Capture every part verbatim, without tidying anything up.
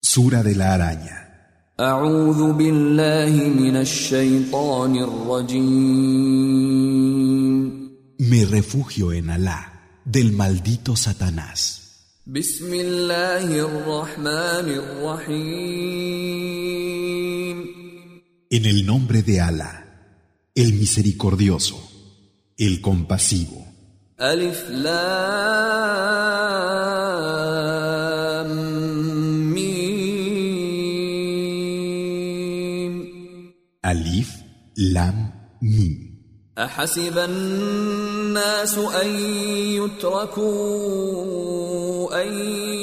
Sura de la araña. أعوذ بالله من الشيطان الرجيم. Me refugio en Alá, del maldito Satanás. بسم الله الرحمن الرحيم. En el nombre de Alá, el misericordioso, el compasivo. ألف لام ميم. Alif, Lam, Mim. أحسب الناس أن يتركوا أن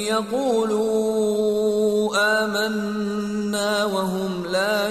يقولوا آمنا وهم لا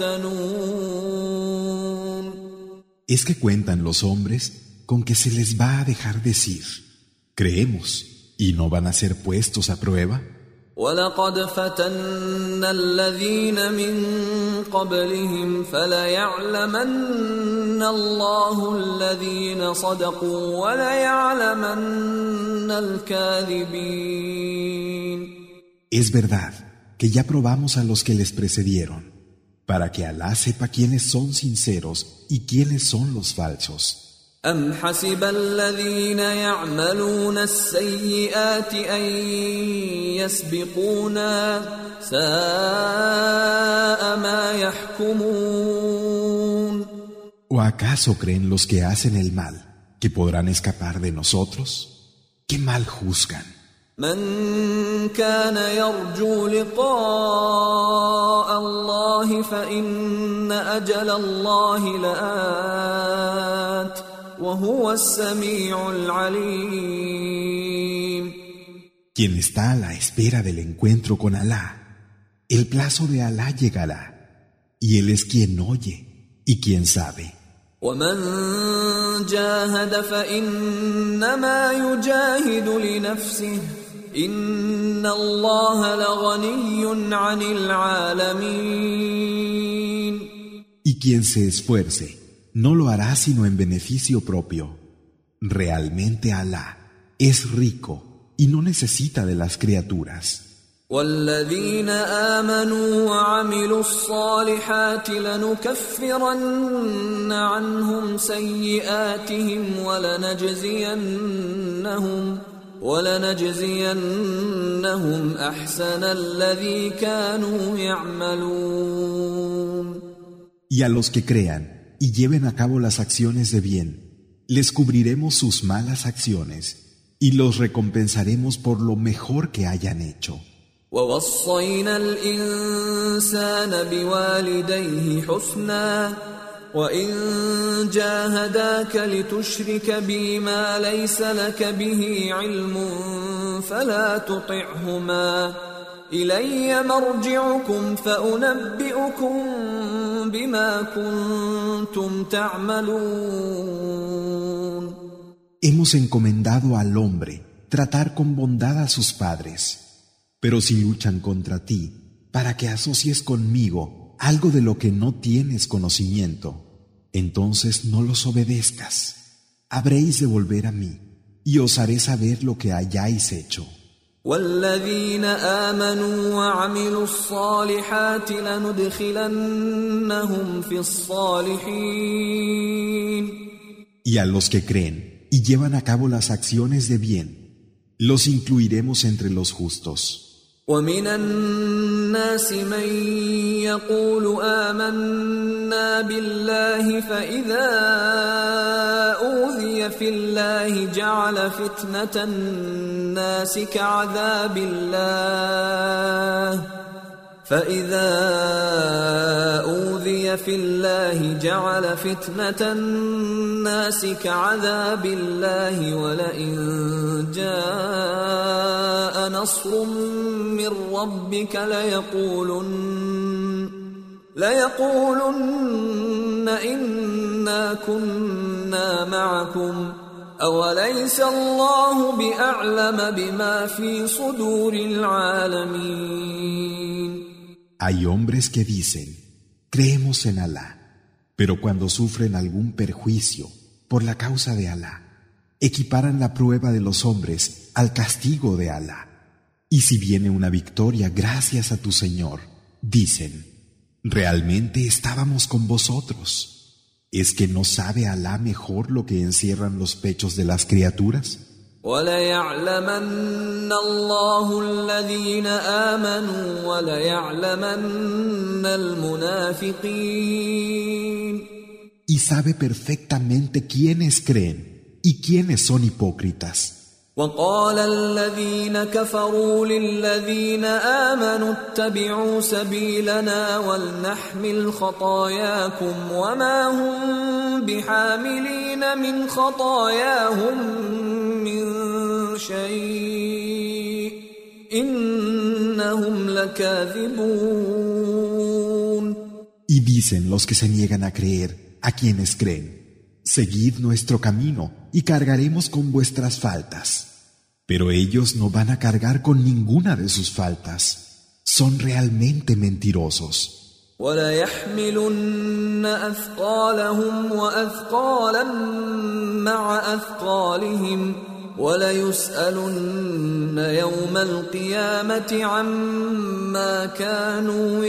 يفتنون. Es que cuentan los hombres con que se les va a dejar decir, creemos, y no van a ser puestos a prueba. وَلَقَدْ فَتَنَّا الَّذِينَ مِن قَبْلِهِمْ فَلَيَعْلَمَنَّ اللَّهُ الَّذِينَ صَدَقُوا وَلَيَعْلَمَنَّ الْكَاذِبِينَ. Es verdad que ya probamos a los que les precedieron, para que Alá sepa quiénes son sinceros y quiénes son los falsos. أَمْ حَسِبَ الَّذِينَ يَعْمَلُونَ السَّيِّئَاتِ أَن يَسْبِقُونَا سَاءَ مَا يَحْكُمُونَ. ¿O acaso creen los que hacen el mal que podrán escapar de nosotros? ¡Qué mal juzgan! من كان يرجو لقاء الله فإن أجل الله لآت وهو السميع العليم. Quien está a la espera del encuentro con Alá, el plazo de Alá llegará, y Él es quien oye y quien sabe. ومن جاهد فإنما يجاهد لنفسه إن الله لغني عن العالمين. Y quien se esfuerce no lo hará sino en beneficio propio. Realmente Alá es rico y no necesita de las criaturas. والذين آمنوا وعملوا الصالحات لنكفرن عنهم سيئاتهم ولنجزينهم ولنجزينهم أحسن الذي كانوا يعملون. Y a los que crean y lleven a cabo las acciones de bien, les cubriremos sus malas acciones y los recompensaremos por lo mejor que hayan hecho. ووصينا الإنسان بوالديه حسنا وإن جاهداك لتشرك بي ما ليس لك به علم فلا تطعهما إلي مرجعكم فأنبئكم بما كنتم تعملون. Hemos encomendado al hombre tratar con bondad a sus padres. Pero si luchan contra ti para que asocies conmigo algo de lo que no tienes conocimiento, entonces no los obedezcas. Habréis de volver a mí y os haré saber lo que hayáis hecho. والذين آمنوا وعملوا الصالحات لندخلنهم في الصالحين. Y a los que creen y llevan a cabo las acciones de bien, los incluiremos entre los justos. ومن الناس من يقول آمنا بالله فإذا أوذي في الله جعل فتنة الناس كعذاب الله فإذا أوذي في الله جعل فتنة الناس كعذاب الله ولئن جاء نصر من ربك ليقولن ليقولن إنا كنا معكم أوليس الله بأعلم بما في صدور العالمين. Hay hombres que dicen, creemos en Alá, pero cuando sufren algún perjuicio por la causa de Alá, equiparan la prueba de los hombres al castigo de Alá. Y si viene una victoria gracias a tu Señor, dicen, realmente estábamos con vosotros. ¿Es que no sabe Alá mejor lo que encierran los pechos de las criaturas? وَلَيَعْلَمَنَّ اللَّهُ الَّذِينَ آمَنُوا وَلَيَعْلَمَنَّ الْمُنَافِقِينَ. Y sabe perfectamente quiénes creen y quiénes son hipócritas. وقال الذين كفروا للذين آمنوا اتبعوا سبيلنا ولنحمل خطاياكم وما هم بحاملين من خطاياهم من شيء إنهم لكاذبون. Y dicen los que se niegan a creer, a quienes creen, seguid nuestro camino y cargaremos con vuestras faltas. Pero ellos no van a cargar con ninguna de sus faltas. Son realmente mentirosos. وَلَيَحْمِلُنَّ أَثْقَالَهُمْ وَأَثْقَالًا مَعَ أَثْقَالِهِمْ وَلَيُسْأَلُنَّ يَوْمَ الْقِيَامَةِ عَمَّا كَانُوا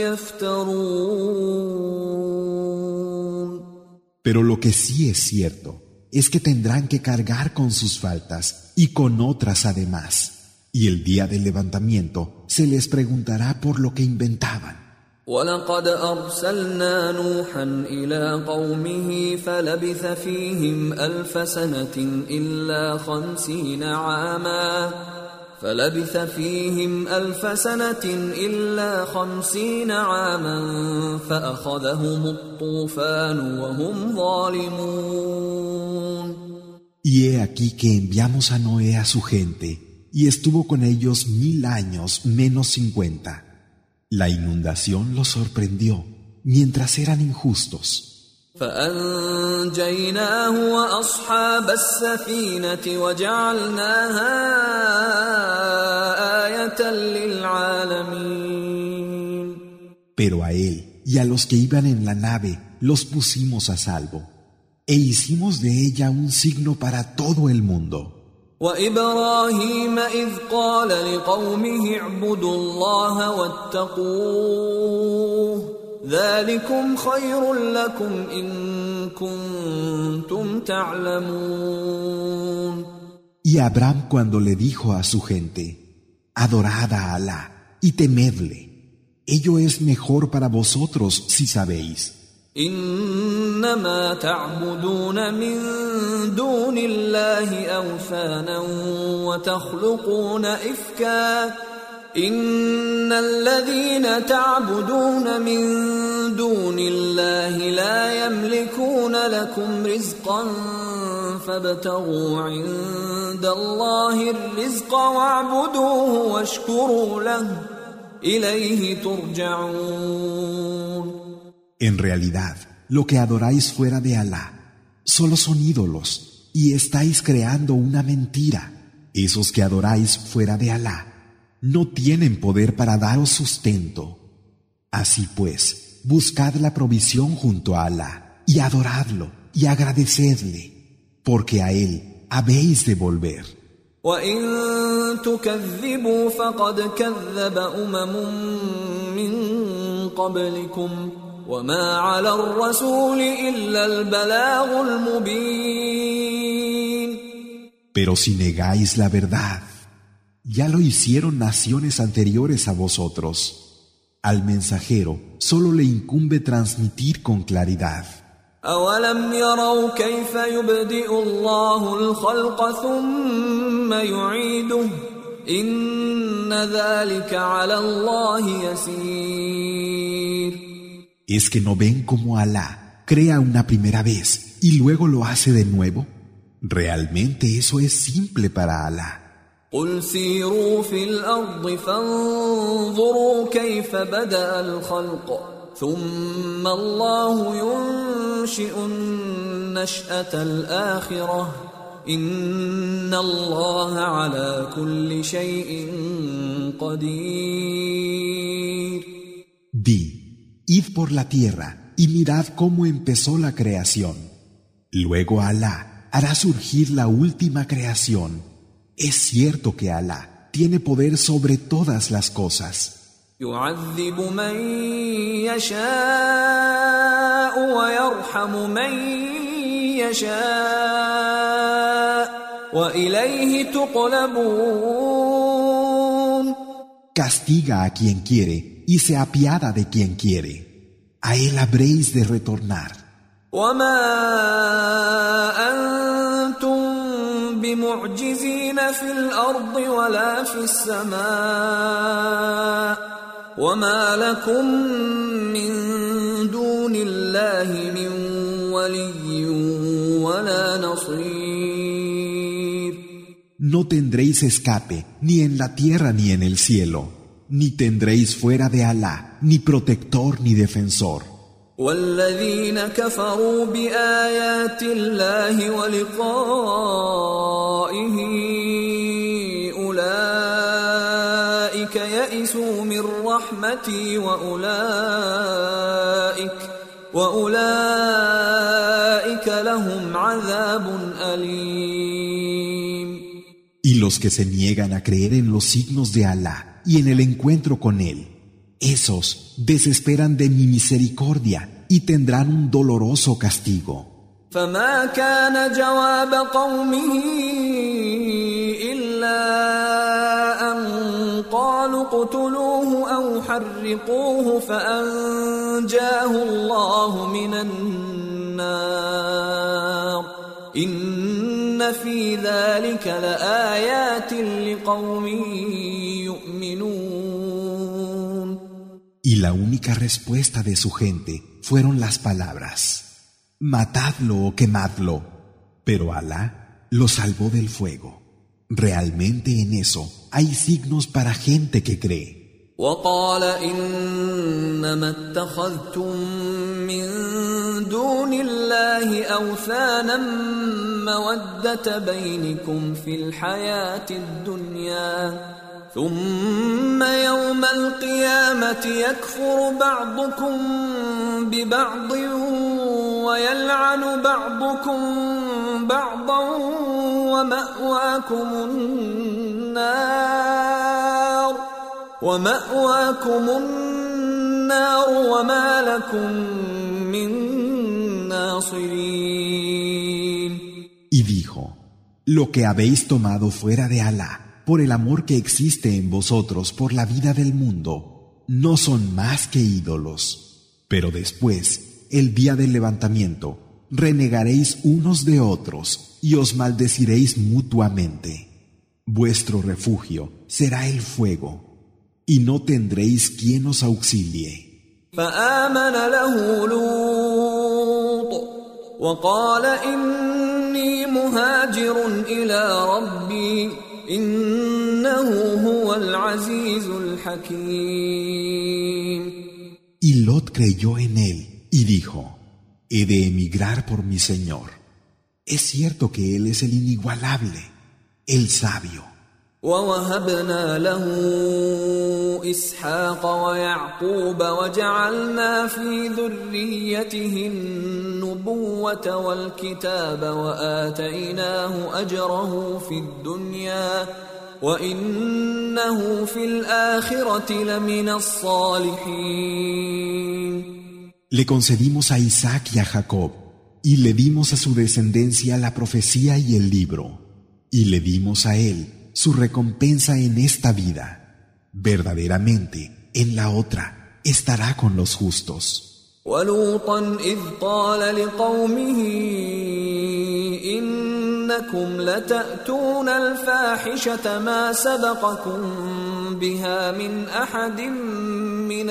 يَفْتَرُونَ. Pero lo que sí es cierto es que tendrán que cargar con sus faltas y con otras además. Y el día del levantamiento se les preguntará por lo que inventaban. وَلَقَدْ أَرْسَلْنَا نُوحًا إِلَىٰ قَوْمِهِ فَلَبِثَ فِيهِمْ أَلْفَ سَنَةٍ إِلَّا خَمْسِينَ عَامًا فلبث فيهم ألف سنة إلا خمسين عاما فأخذهم الطوفان وهم ظالمون. Y he aquí que enviamos a Noé a su gente, y estuvo con ellos mil años menos cincuenta. La inundación los sorprendió, mientras eran injustos. فأنجيناه وأصحاب السفينة وجعلناها آية للعالمين. Pero a él y a los que iban en la nave los pusimos a salvo, e hicimos de ella un signo para todo el mundo. وإبراهيم إذ قال لقومه اعبدوا الله واتقوه ذلكم خير لكم إن كنتم تعلمون. Y Abraham cuando le dijo a su gente, adorad a Alá y temedle, ello es mejor para vosotros si sabéis. إنما تعبدون من دون الله أوثانا وتخلقون إفكا إن الذين تعبدون من دون الله لا يملكون لكم رزقا فابتغوا عند الله الرزق واعبدوه واشكروا له إليه ترجعون. En realidad, lo que adoráis fuera de Alá solo son ídolos y estáis creando una mentira. Esos que adoráis fuera de Alá no tienen poder para daros sustento. Así pues, buscad la provisión junto a Alá y adoradlo y agradecedle, porque a Él habéis de volver. وَإِن تُكَذِّبُوا فَقَدْ كَذَّبَ أُمَمٌ مِّن قَبْلِكُمْ وَمَا عَلَى الرَّسُولِ إِلَّا الْبَلَاغُ الْمُبِينُ. Pero si negáis la verdad, ya lo hicieron naciones anteriores a vosotros. Al mensajero solo le incumbe transmitir con claridad. أَوَلَمْ يَرَوْا كَيْفَ يُبْدِئُ اللَّهُ الْخَلْقَ ثُمَّ يُعِيدُهُ إِنَّ ذَلِكَ عَلَى اللَّهِ يَسِيرٌ. ¿Es que no ven cómo Alá crea una primera vez y luego lo hace de nuevo? Realmente eso es simple para Alá. قُلْ سِيرُوا فِي الْأَرْضِ فَانظُرُوا كَيْفَ بَدَأَ الْخَلْقَ ثُمَّ اللَّهُ يُنشِئُ النَّشْأَةَ الْآخِرَةَ إِنَّ اللَّهَ عَلَى كُلِّ شَيْءٍ قَدِيرٌ. Di, id por la tierra y mirad cómo empezó la creación. Luego Alá hará surgir la última creación. Es cierto que Alá tiene poder sobre todas las cosas. يعذب من يشاء ويرحم من يشاء وإليه تقلبون. Castiga a quien quiere y se apiada de quien quiere. A él habréis de retornar. وما أنتم بمعجزين في الأرض ولا في السماء وما لكم من دون الله من ولي ولا نصير. No tendréis escape ni en la tierra ni en el cielo, ni tendréis fuera de Alá ni protector ni defensor. والذين كفروا بآيات الله ولقائه أولئك يئسوا من رحمتي وأولئك وأولئك لهم عذاب أليم. Y los que se niegan a creer en los signos de Alá y en el encuentro con Él, esos desesperan de mi misericordia y tendrán un doloroso castigo. فما كان جواب قومه إلا أن قالوا اقتلوه أو حرقوه فأنجاه الله من النار إن في ذلك لآيات لقوم يؤمنون. Y la única respuesta de su gente fueron las palabras: matadlo o quemadlo. Pero Alá lo salvó del fuego. Realmente en eso hay signos para gente que cree. وقال إنما اتخذتم من دون الله أوثانا مودة بينكم في الحياة الدنيا ثم يوم القيامة يكفر بعضكم ببعض ويلعن بعضكم بعضا ومأواكم النار ومأواكم النار وما لكم من ناصرين. Y dijo: lo que habéis tomado fuera de Alá, por el amor que existe en vosotros por la vida del mundo, no son más que ídolos. Pero después, el día del levantamiento, renegaréis unos de otros y os maldeciréis mutuamente. Vuestro refugio será el fuego, y no tendréis quien os auxilie. فآمن له لوط وقال إني مهاجر إلى ربي إنه هو العزيز الحكيم. Y Lot creyó en él y dijo: he de emigrar por mi Señor. Es cierto que Él es el inigualable, el sabio. ووهبنا له إسحاق ويعقوب وجعلنا في ذريته النبوة والكتاب وآتيناه أجره في الدنيا وإنه في الآخرة لمن الصالحين. Le concedimos a Isaac y a Jacob, y le dimos a su descendencia la profecía y el libro, y le dimos a él su recompensa en esta vida. Verdaderamente, en la otra, estará con los justos. وَلُوطًا إِذْ قَالَ لِقَوْمِهِ إِنَّكُمْ لَتَأْتُونَ الْفَاحِشَةَ مَا سَبَقَكُمْ بِهَا مِنْ أَحَدٍ مِنَ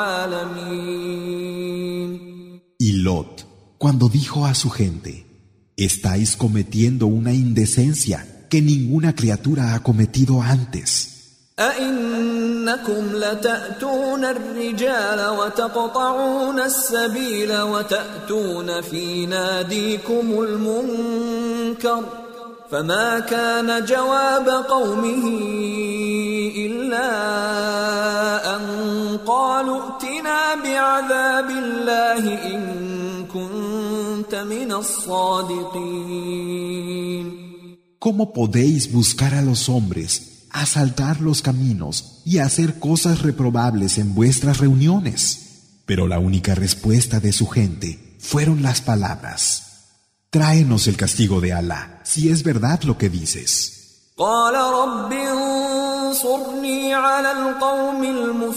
الْعَالَمِينَ. Y Lot, cuando dijo a su gente: estáis cometiendo una indecencia que ninguna criatura ha cometido antes. أَإِنَّكُمْ لَتَأْتُونَ الرِّجَالَ وَتَقْطَعُونَ السَّبِيلَ وَتَأْتُونَ فِي نَادِيكُمُ الْمُنكَرَ فَمَا كَانَ جَوَابَ قَوْمِهِ إِلَّا أَن قَالُوا ائْتِنَا بِعَذَابِ اللَّهِ إِن كُنتَ مِنَ الصَّادِقِينَ. ¿Cómo podéis buscar a los hombres asaltar los caminos y hacer cosas reprobables en vuestras reuniones. Pero la única respuesta de su gente fueron las palabras: tráenos el castigo de Alá, si es verdad lo que dices. قال رب انصرني على القوم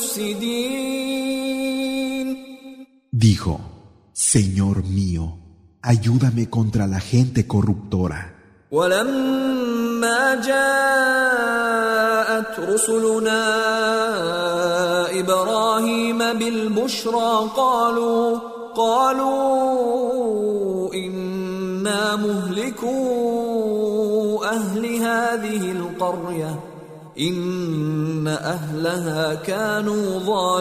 المفسدين. Dijo: Señor mío, ayúdame contra la gente corruptora. ولما جاءت رسلنا إبراهيم بالبشرى قالوا قالوا إنا مهلكو أهل هذه القرية إن أهلها كانوا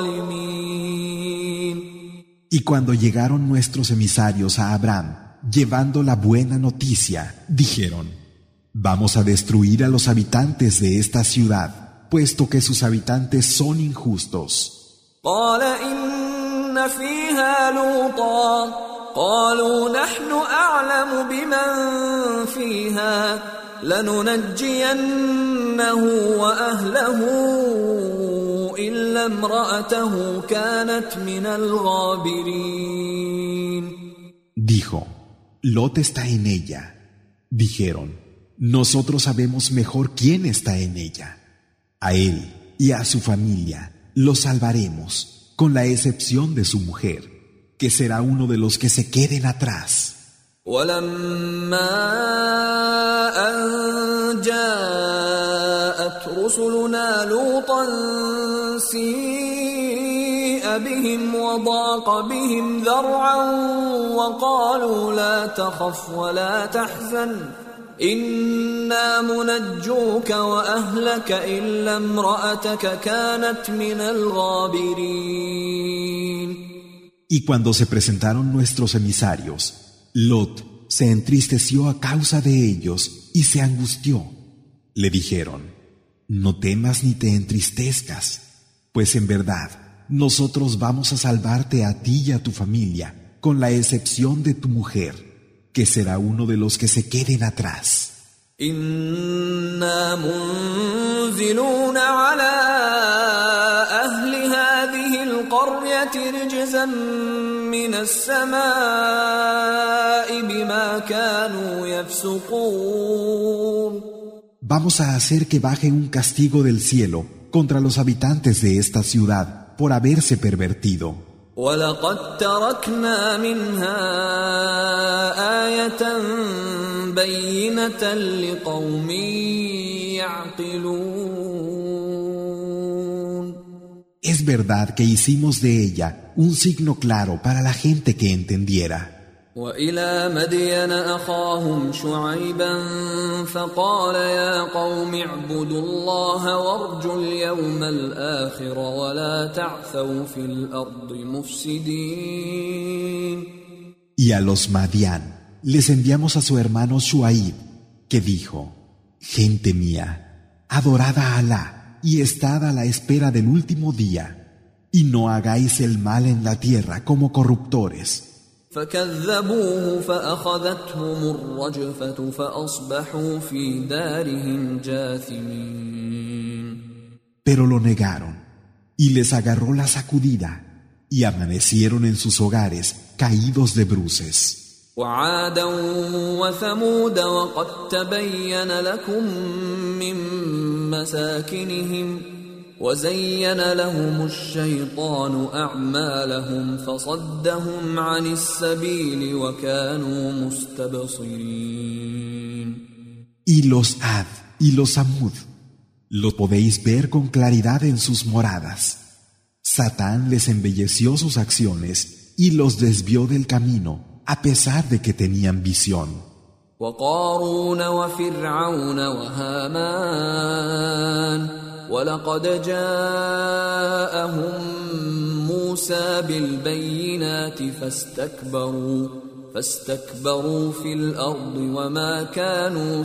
ظالمين. Y cuando llegaron nuestros emisarios a Abraham, llevando la buena noticia, dijeron: vamos a destruir a los habitantes de esta ciudad, puesto que sus habitantes son injustos. قال إن فيها لوطا قالوا نحن أعلم بمن فيها لننجينه وأهله إلا امرأته كانت من الغابرين. Dijo: Lot está en ella. Dijeron: nosotros sabemos mejor quién está en ella. A él y a su familia los salvaremos, con la excepción de su mujer, que será uno de los que se queden atrás. ولما أن جاءت رسلنا لوطا سيء بهم وضاق بهم ذرعا وقالوا لا تخف ولا تحزن إنا منجوك وأهلك إلا امرأتك كانت من الغابرين. Y cuando se presentaron nuestros emisarios, Lot se entristeció a causa de ellos y se angustió. Le dijeron: no temas ni te entristezcas, pues en verdad nosotros vamos a salvarte a ti y a tu familia, con la excepción de tu mujer, que será uno de los que se queden atrás. إنا منزلون على أهل هذه القرية رجزا من السماء بما كانوا يفسقون. Vamos a hacer que baje un castigo del cielo contra los habitantes de esta ciudad por haberse pervertido. وَلَقَدْ تَرَكْنَا مِنْهَا آيَةً بَيِّنَةً لِقَوْمٍ يَعْقِلُونَ. Es verdad que hicimos de ella un signo claro para la gente que entendiera. وَإِلَى مَدْيَنَ أَخَاهُمْ شُعَيْبًا فَقَالَ يَا قَوْمِ اعْبُدُوا اللَّهَ وَارْجُوا الْيَوْمَ الْآخِرَ وَلَا تَعْثَوْا فِي الْأَرْضِ مُفْسِدِينَ. Y a los Madián les enviamos a su hermano Shuaib, que dijo: gente mía, adorad a Alá y estad a la espera del último día, y no hagáis el mal en la tierra como corruptores. فكذبوه فأخذتهم الرجفة فأصبحوا في دارهم جاثمين. Pero lo negaron, y les agarró la sacudida, y amanecieron en sus hogares caídos de bruces. وعادا وثمود وقد تبين لكم من مساكنهم وزين لهم الشيطان أعمالهم فصدهم عن السبيل وكانوا مستبصرين. Y los Ad y los Samud, los podéis ver con claridad en sus moradas. Satán les embelleció sus acciones y los desvió del camino, a pesar de que tenían visión. وقارون وفرعون وهامان ولقد جاءهم موسى بالبينات فاستكبروا فاستكبروا في الأرض وما كانوا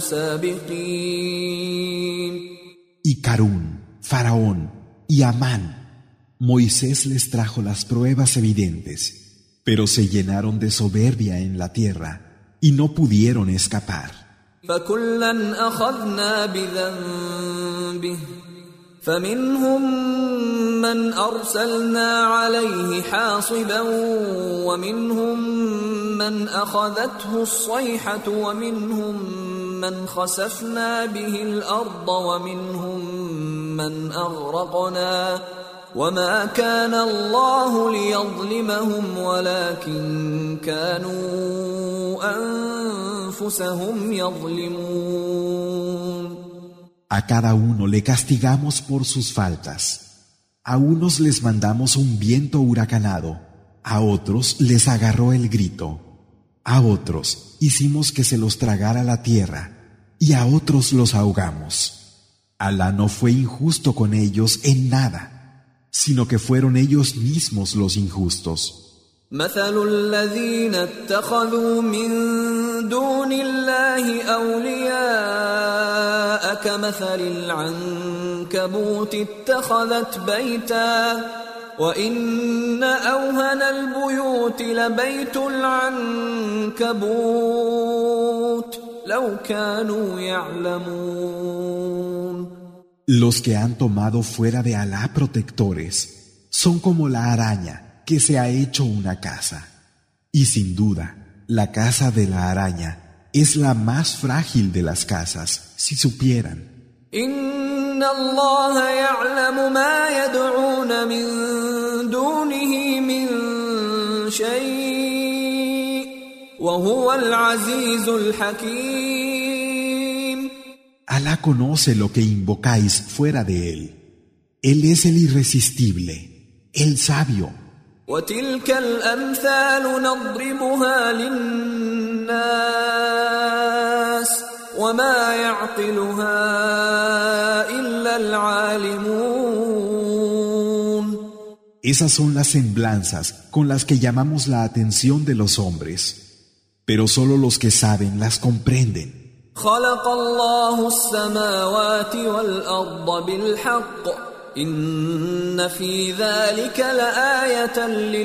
سابقين. Y Carún, Faraón y Amán, Moisés les trajo las pruebas evidentes, pero se llenaron de soberbia en la tierra y no pudieron escapar. فكلا أخذنا بذنبه به فمنهم من أرسلنا عليه حاصبا ومنهم من أخذته الصيحة ومنهم من خسفنا به الأرض ومنهم من أغرقنا وما كان الله ليظلمهم ولكن كانوا أنفسهم يظلمون. A cada uno le castigamos por sus faltas. A unos les mandamos un viento huracanado, a otros les agarró el grito, a otros hicimos que se los tragara la tierra y a otros los ahogamos. Alá no fue injusto con ellos en nada, sino que fueron ellos mismos los injustos. مثل الذين اتخذوا من دون الله أولياء كمثل العنكبوت اتخذت بيتا وإن أوهن البيوت لبيت العنكبوت لو كانوا يعلمون. Los que han tomado fuera de Alá protectores son como la araña que se ha hecho una casa. Y sin duda, la casa de la araña es la más frágil de las casas, si supieran. إن الله يعلم ما يدعون من دونه من شيء وهو العزيز الحكيم. Alá conoce lo que invocáis fuera de él. Él es el irresistible, el sabio. وتلك الأمثال نضربها للناس وما يعقلها إلا العالمون. Esas son las semblanzas con las que llamamos la atención de los hombres, pero solo los que saben las comprenden. خلق الله السماوات والأرض بالحق إن في ذلك لآية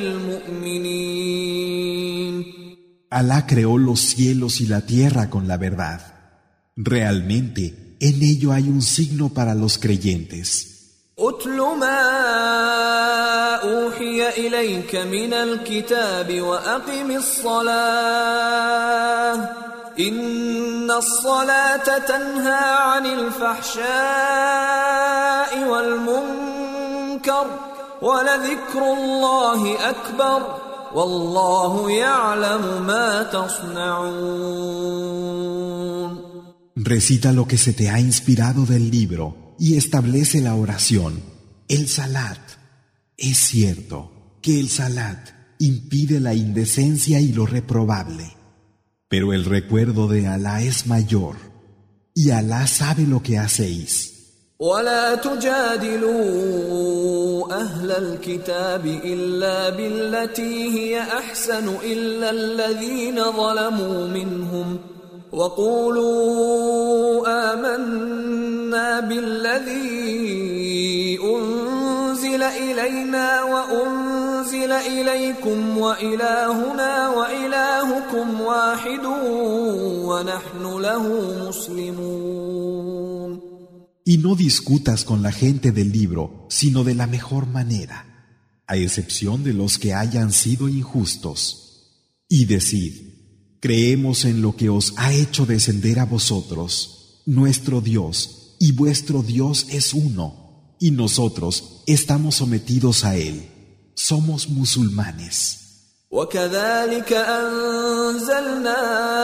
للمؤمنين. Alá creó los cielos y la tierra con la verdad. Realmente, en ello hay un signo para los creyentes. أتل ما أوحي إليك من الكتاب وأقم الصلاة إن الصلاة تنهى عن الفحشاء والمنكر ولذكر الله أكبر والله يعلم ما تصنعون. Recita lo que se te ha inspirado del libro y establece la oración, el salat. Es cierto que el salat impide la indecencia y lo reprobable, pero el recuerdo de Alá es mayor y Alá sabe lo que hacéis. ولا تجادلوا أهل الكتاب إلا بالتي هي أحسن إلا الذين ظلموا منهم وقولوا آمنا بالذي أنزل إلينا وأنزل إليكم وإلهنا وإلهكم واحد ونحن له مسلمون. Y no discutas con la gente del libro, sino de la mejor manera, a excepción de los que hayan sido injustos. Y decid, creemos en lo que os ha hecho descender a vosotros, nuestro Dios, y vuestro Dios es uno, y nosotros estamos sometidos a Él, somos musulmanes. وكذلك أنزلنا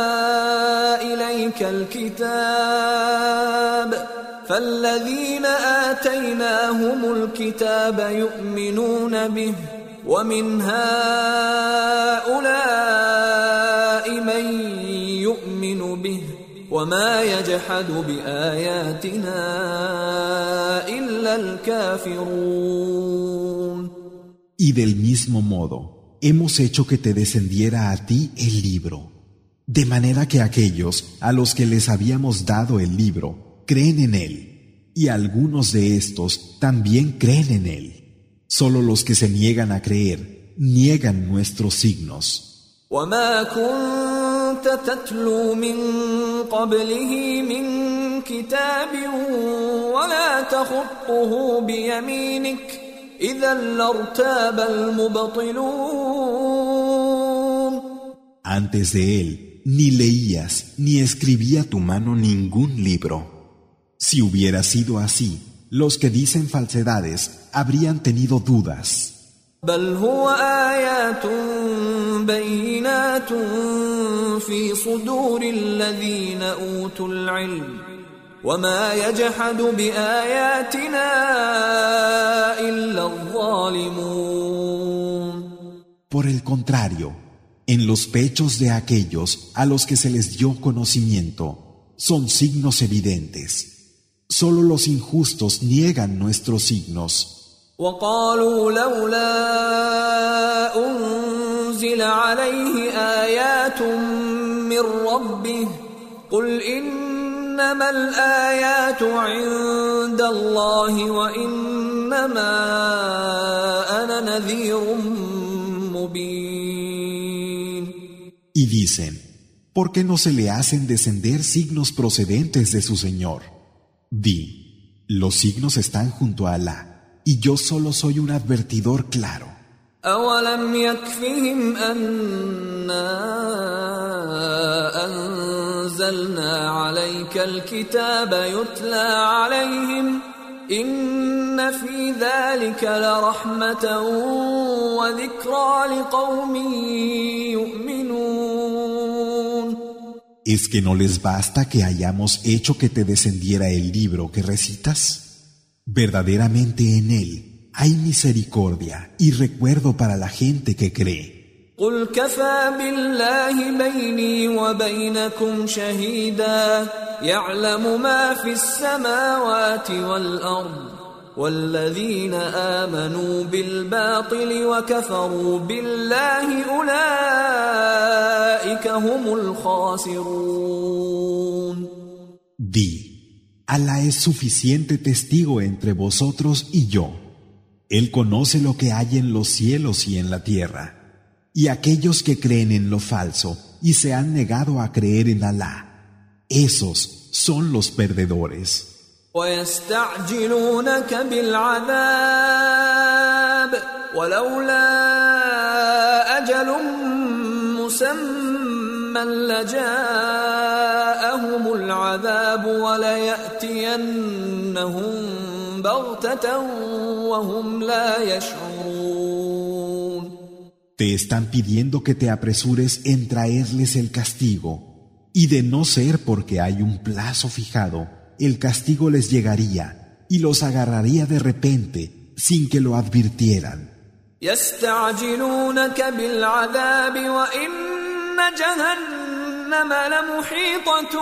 إليك الكتاب فالذين آتيناهم الكتاب يؤمنون به ومن هؤلاء من يؤمن به وما يجحد بآياتنا إلا الكافرون. Y del mismo modo, hemos hecho que te descendiera a ti el libro, de manera que aquellos a los que les habíamos dado el libro creen en él, y algunos de estos también creen en él. Solo los que se niegan a creer niegan nuestros signos. وما كنت كنت تتلو من قبله من كتاب ولا تخطه بيمينك إذا لارتاب المبطلون. Antes de él, ni leías ni escribía tu mano ningún libro. Si hubiera sido así, los que dicen falsedades habrían tenido dudas. بل هو آيات بينات في صدور الذين أوتوا العلم وما يجحد بآياتنا إلا الظالمون. Por el contrario, en los pechos de aquellos a los que se les dio conocimiento son signos evidentes. Solo los injustos niegan nuestros signos. وقالوا لولا أنزل عليه آيات من ربه قل إنما الآيات عند الله وإنما أنا نذير مبين. Y dicen, ¿por qué no se le hacen descender signos procedentes de su Señor? Di, los signos están junto a Alá. Y yo solo soy un advertidor claro. أولم يكفهم أنا أنزلنا عليك الكتاب يتلى عليهم إن في ذلك لرحمة وذكرى لقوم يؤمنون. ¿Es que no les basta que hayamos hecho que te descendiera el libro que recitas? Verdaderamente en él hay misericordia y recuerdo para la gente que cree. قل كفى بالله بيني وبينكم شهيدا يعلم ما في السماوات والأرض والذين آمنوا بالباطل وكفروا بالله أولئك هم الخاسرون. Di, Alá es suficiente testigo entre vosotros y yo. Él conoce lo que hay en los cielos y en la tierra. Y aquellos que creen en lo falso y se han negado a creer en Alá, esos son los perdedores. ويستعجلونك بالعذاب ولولا أجل مسمى لجاءهم العذاب وليأتينهم بغتة وهم لا يشعرون. Te están pidiendo que te apresures en traerles el castigo, y de no ser porque hay un plazo fijado, el castigo les llegaría y los agarraría de repente sin que lo advirtieran. يستعجلونك بالعذاب وإن جهنم لمحيطة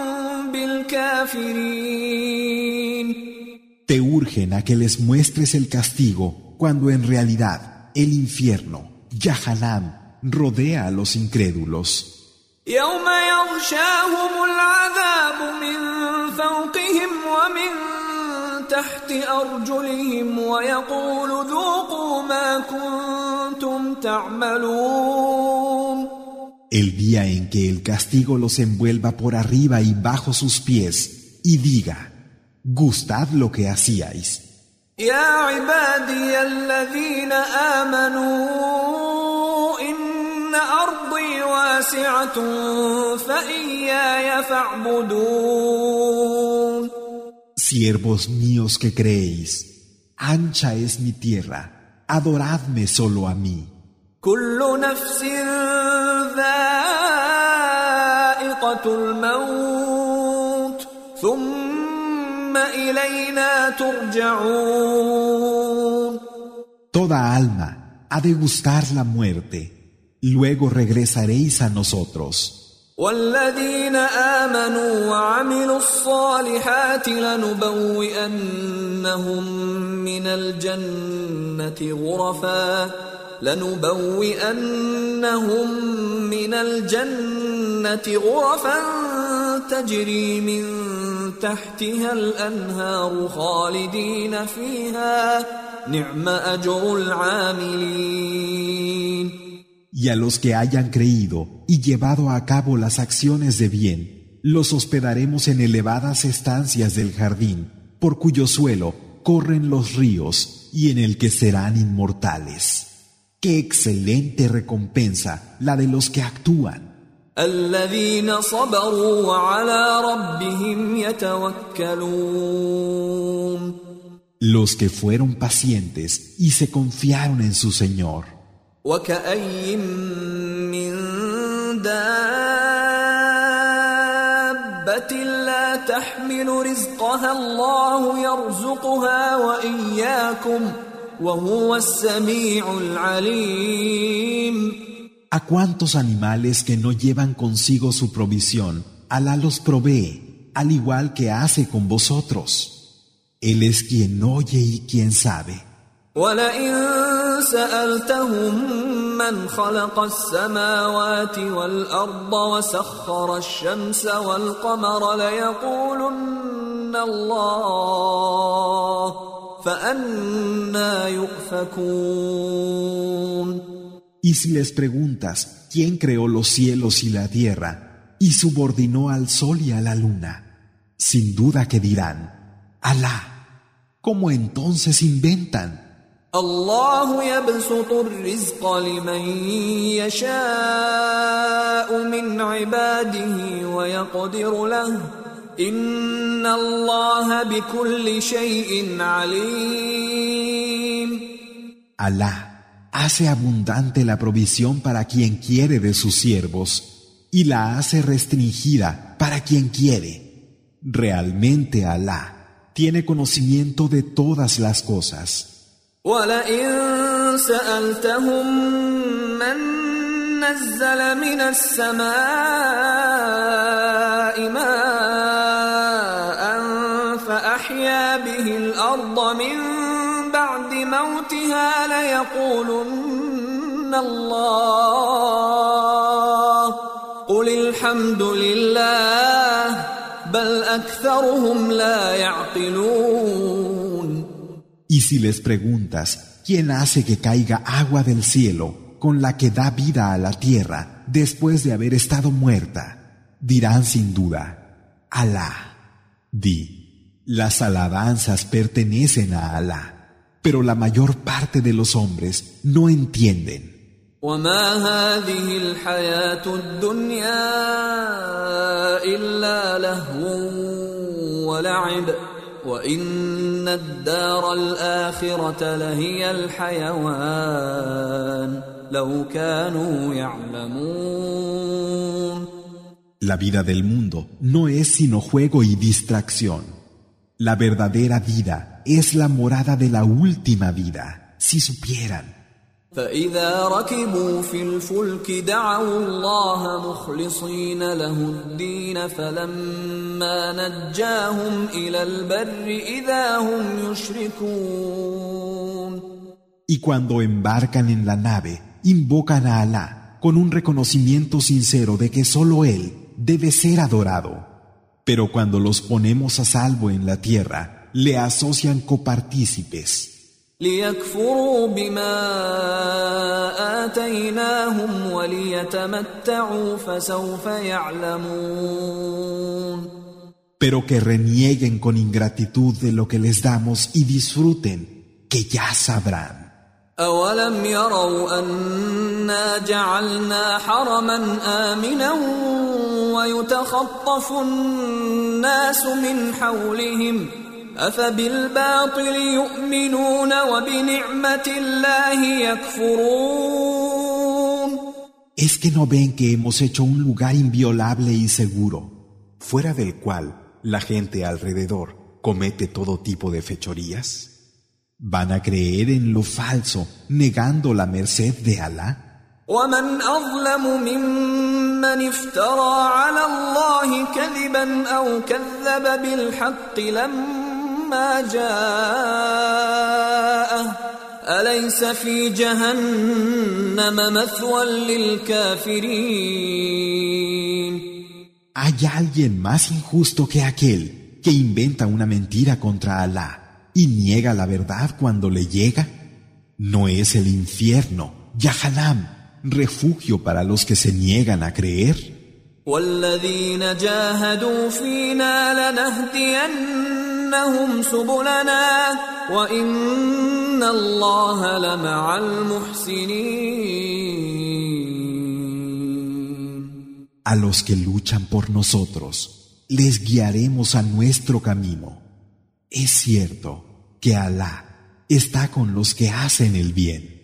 بالكافرين. Te urgen a que les muestres el castigo cuando en realidad el infierno, Yahanam, rodea a los incrédulos. يوم يغشاهم العذاب من فوقهم ومن تحت أرجلهم ويقول ذوقوا ما كنتم تعملون. El día en que el castigo los envuelva por arriba y bajo sus pies y diga, gustad lo que hacíais. يا عبادي الذين آمنوا إن أرضي واسعة فإياي فاعبدون. Siervos míos que creéis, ancha es mi tierra, adoradme solo a mí. كل نفس ذائقة الموت ثم إلينا ترجعون. Toda alma ha de gustar la muerte, luego regresaréis a nosotros. والذين آمنوا وعملوا الصالحات لنبوئنهم من الجنة غرفا لنبوئنهم من الجنة غرفا تجري من تحتها الأنهار خالدين فيها نعم أجر العاملين. Y a los que hayan creído y llevado a cabo las acciones de bien, los hospedaremos en elevadas estancias del jardín, por cuyo suelo corren los ríos y en el que serán inmortales. ¡Qué excelente recompensa la de los que actúan! الذين صبروا وعلى ربهم يتوكلون. Los que fueron pacientes y se confiaron en su Señor. وكأي من دابة لا تحمل رزقها الله يرزقها وإياكم وهو السميع العليم. ¿A cuántos animales que no llevan consigo su provisión, Alá los provee, al igual que hace con vosotros? Él es quien oye y quien sabe. وَلَئِن سَأَلْتَهُم مَّنْ خَلَقَ السَّمَاوَاتِ وَالْأَرْضَ وَسَخَّرَ الشَّمْسَ وَالْقَمَرَ لَيَقُولُنَّ اللَّهُ فَأَنَّىٰ يُؤْفَكُونَ. Y si les preguntas, ¿quién creó los cielos y la tierra y subordinó al sol y a la luna? Sin duda que dirán, Alá. ¿Cómo entonces inventan? الله يبسط الرزق لمن يشاء من عباده ويقدر له إن الله بكل شيء عليم. Alá hace abundante la provisión para quien quiere de sus siervos y la hace restringida para quien quiere. Realmente Alá tiene conocimiento de todas las cosas. وَلَئِن سَأَلْتَهُم مَّن نَّزَّلَ مِنَ السَّمَاءِ مَاءً فَأَحْيَا بِهِ الْأَرْضَ مِن بَعْدِ مَوْتِهَا لَيَقُولُنَّ اللَّهُ قُلِ الْحَمْدُ لِلَّهِ بَلْ أَكْثَرُهُمْ لَا يَعْقِلُونَ. Y si les preguntas, ¿quién hace que caiga agua del cielo con la que da vida a la tierra después de haber estado muerta? Dirán sin duda, Alá. Di, las alabanzas pertenecen a Alá, pero la mayor parte de los hombres no entienden. وَمَا هَٰذِهِ الْحَيَاةُ الدُّنْيَا إِلَّا لَهْوٌ وَلَعِبٌ وَإِنَّ الدَّارَ الْآخِرَةَ لَهِيَ الْحَيَوَانُ لَوْ كَانُوا يَعْلَمُونَ. La vida del mundo no es sino juego y distracción. La verdadera vida es la morada de la última vida, si supieran. فَإِذَا رَكِبُوا فِي الْفُلْكِ دَعَوُا اللَّهَ مُخْلِصِينَ لَهُ الدِّينَ فَلَمَّا نَجَّاهُمْ إِلَى الْبَرِّ إِذَا هُمْ يُشْرِكُونَ. Y cuando embarcan en la nave, invocan a Alá con un reconocimiento sincero de que solo Él debe ser adorado. Pero cuando los ponemos a salvo en la tierra, le asocian copartícipes. لِيَكْفُرُوا بِمَا آتَيْنَاهُمْ وَلِيَتَمَتَّعُوا فَسَوْفَ يَعْلَمُونَ. Pero que renieguen con ingratitud de lo que les damos y disfruten, que ya sabrán. أَوَلَمْ يَرَوْا أَنَّا جَعَلْنَا حَرَمًا آمِنًا وَيُتَخَطَّفُ النَّاسُ مِنْ حَوْلِهِمْ أَفَبِالْبَاطِلِ يُؤْمِنُونَ وَبِنِعْمَةِ اللَّهِ يَكْفُرُونَ. ¿Es que no ven que hemos hecho un lugar inviolable y seguro, fuera del cual la gente alrededor comete todo tipo de fechorías? ¿Van a creer en lo falso, negando la merced de Alá? وَمَنْ أَظْلَمُ مِمَّنِ افْتَرَى عَلَى اللَّهِ كَذِبًا أَوْ كَذَّبَ بِالْحَقِّ لَمَّا جَاءَهُ أَلَيْسَ فِي جَهَنَّمَ مَثْوًى لِلْكَافِرِينَ. ¿Hay alguien más injusto que aquel que inventa una mentira contra Alá y niega la verdad cuando le llega? ¿No es el infierno, Yahanam, refugio para los que se niegan a creer. والذين جاهدوا فينا لنهدينهم سبلنا وإن الله لمع المحسنين. A los que luchan por nosotros, les guiaremos a nuestro camino. Es cierto que Alá está con los que hacen el bien.